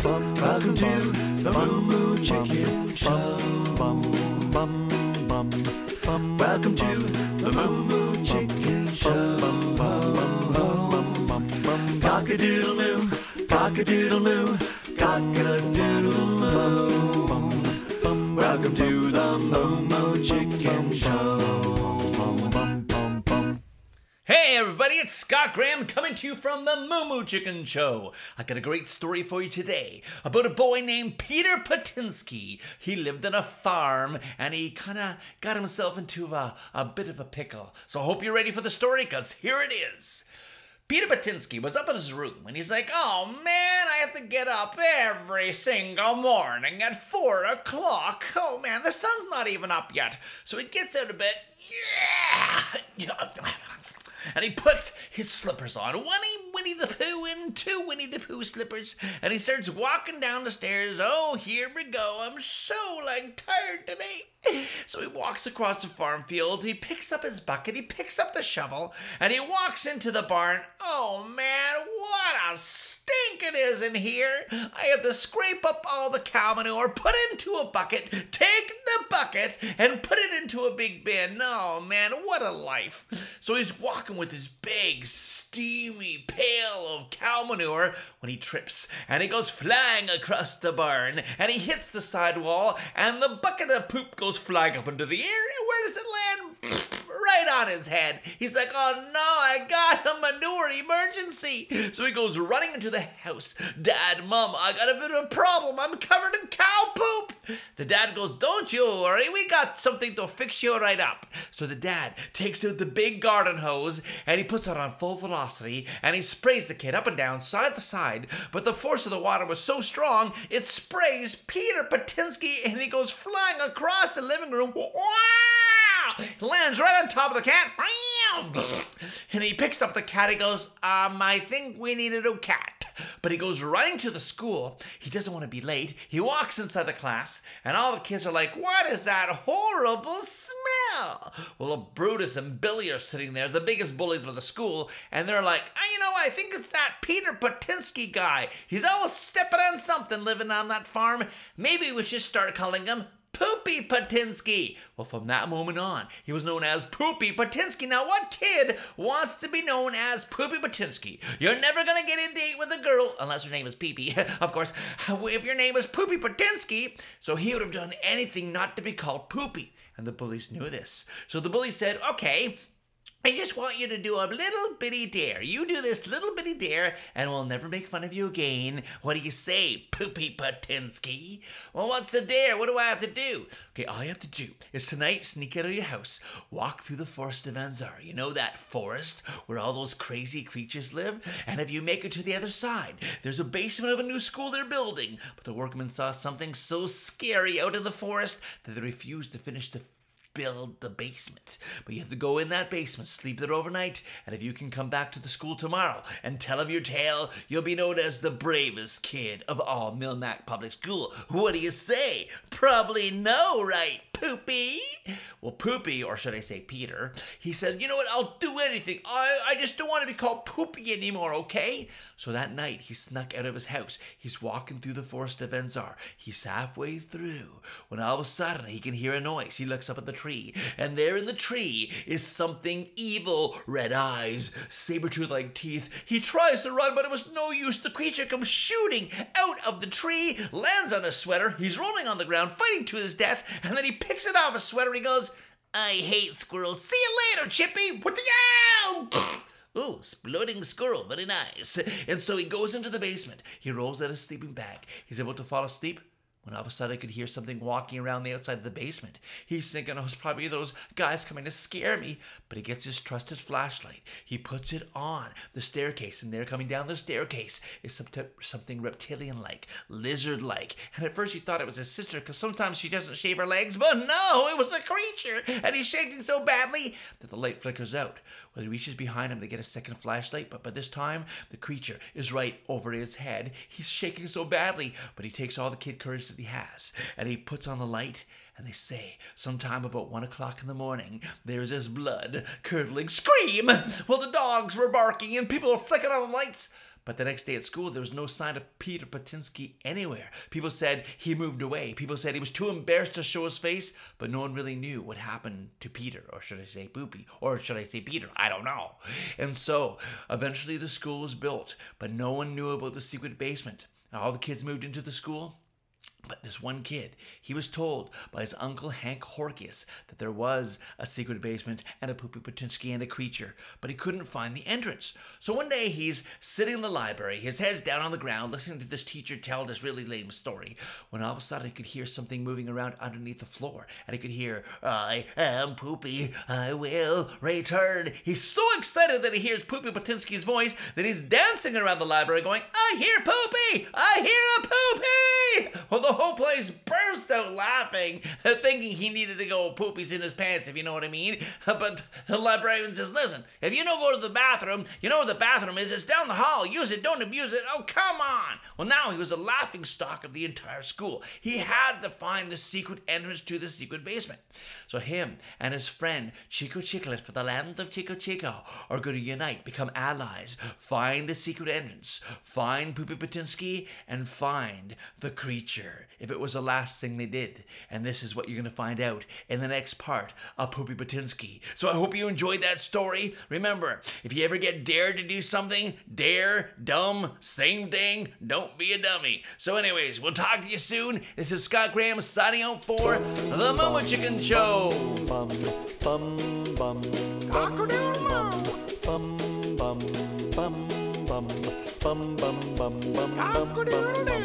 Welcome to the Moo Moo Chicken Show. Welcome to the Moo Moo Chicken Show. Cock-a-doodle-moo, cock-a-doodle-moo, cock-a-doodle-moo. Welcome to the Moo Moo Chicken Show. Hey everybody, it's Scott Graham coming to you from the Moo Moo Chicken Show. I got a great story for you today about a boy named Peter Patinsky. He lived on a farm and he kind of got himself into a bit of a pickle. So I hope you're ready for the story, because here it is. Peter Patinsky was up in his room and he's like, oh man, I have to get up every single morning at 4 o'clock. Oh man, the sun's not even up yet. So he gets out of bed. And he puts his slippers on. One Winnie the Pooh and two Winnie the Pooh slippers. And he starts walking down the stairs. Oh, here we go. I'm so tired today. So he walks across the farm field. He picks up his bucket. He picks up the shovel. And he walks into the barn. Oh, man, what a stink it is in here. I have to scrape up all the cow manure, put it into a bucket, take the bucket, and put it into a big bin. Oh, man, what a life. So he's walking with his big, steamy pail of cow manure when he trips, and he goes flying across the barn, and he hits the sidewall, and the bucket of poop goes flying up into the air, and where does it land? Right on his head. He's like, oh no, I got a manure emergency. So he goes running into the house. Dad, Mom, I got a bit of a problem. I'm covered in cow poop. The dad goes, don't you worry. We got something to fix you right up. So the dad takes out the big garden hose and he puts it on full velocity and he sprays the kid up and down, side to side. But the force of the water was so strong, it sprays Peter Patinsky and he goes flying across the living room. Lands right on top of the cat. And he picks up the cat. He goes, I think we need a new cat. But he goes running to the school. He doesn't want to be late. He walks inside the class, and all the kids are like, what is that horrible smell? Well, Brutus and Billy are sitting there, the biggest bullies of the school, and they're like, I think it's that Peter Patinsky guy. He's always stepping on something living on that farm. Maybe we should start calling him Poopy Patinsky. Well, from that moment on, he was known as Poopy Patinsky. Now, what kid wants to be known as Poopy Patinsky? You're never going to get a date with a girl, unless her name is Pee-Pee, of course, if your name is Poopy Patinsky. So he would have done anything not to be called Poopy. And the bullies knew this. So the bullies said, okay, I just want you to do a little bitty dare. You do this little bitty dare, and we'll never make fun of you again. What do you say, Poopy Patinsky? Well, what's the dare? What do I have to do? Okay, all you have to do is tonight sneak out of your house, walk through the forest of Anzar. You know that forest where all those crazy creatures live? And if you make it to the other side, there's a basement of a new school they're building. But the workmen saw something so scary out in the forest that they refused to finish the build the basement. But you have to go in that basement, sleep there overnight, and if you can come back to the school tomorrow and tell of your tale, you'll be known as the bravest kid of all Millmac Public School. What do you say? Probably no, right, Poopy? Well, Poopy, or should I say Peter, he said, you know what, I'll do anything. I just don't want to be called Poopy anymore, okay? So that night, he snuck out of his house. He's walking through the forest of Anzar. He's halfway through when all of a sudden he can hear a noise. He looks up at the tree, and there in the tree is something evil. Red eyes, saber-tooth-like teeth. He tries to run, but it was no use. The creature comes shooting out of the tree, lands on his sweater. He's rolling on the ground, fighting to his death, and then he picks it off his sweater. He goes, I hate squirrels. See you later, Chippy. What the yow? Ooh, exploding squirrel, very nice. And so he goes into the basement. He rolls out his sleeping bag. He's able to fall asleep when all of a sudden I could hear something walking around the outside of the basement. He's thinking, it's probably those guys coming to scare me. But he gets his trusted flashlight. He puts it on the staircase, and there coming down the staircase is something reptilian-like, lizard-like. And at first he thought it was his sister, because sometimes she doesn't shave her legs, but no, it was a creature. And he's shaking so badly that the light flickers out. Well, he reaches behind him to get a second flashlight, but by this time, the creature is right over his head. He's shaking so badly, but he takes all the kid courage that he has, and he puts on the light, and they say sometime about 1 o'clock in the morning, there's this blood-curdling scream. Well, the dogs were barking, and people were flicking on the lights, But the next day at school, there was no sign of Peter Patinsky anywhere. People said he moved away. People said he was too embarrassed to show his face, but no one really knew what happened to Peter, or should I say Poopy, or should I say Peter? I don't know. And so, eventually the school was built, but no one knew about the secret basement. And all the kids moved into the school. But this one kid, he was told by his uncle Hank Horkius that there was a secret basement and a Poopy Patinsky and a creature, but he couldn't find the entrance. So one day he's sitting in the library, his head's down on the ground, listening to this teacher tell this really lame story, when all of a sudden he could hear something moving around underneath the floor, and he could hear, "I am Poopy, I will return." He's so excited that he hears Poopy Patinsky's voice that he's dancing around the library going, "I hear Poopy! I hear a Poopy!" Well, the whole place burst out laughing, thinking he needed to go poopies in his pants, if you know what I mean. But the librarian says, "Listen, if you don't go to the bathroom, you know where the bathroom is. It's down the hall. Use it, don't abuse it. Oh, come on." Well, now he was a laughing stock of the entire school. He had to find the secret entrance to the secret basement. So him and his friend Chico Chiclet for the land of Chico Chico are going to unite, become allies, find the secret entrance, find Poopy Patinsky, and find the creature, if it was the last thing they did. And this is what you're going to find out in the next part of Poopy Patinsky. So I hope you enjoyed that story. Remember, if you ever get dared to do something, dare, dumb, same thing, don't be a dummy. So anyways, we'll talk to you soon. This is Scott Graham signing out for The Momo Chicken Show. Bum bum bum Cock-a-doodle-moo. bum bum bum bum bum bum bum bum bum bum Cock-a-doodle-doo.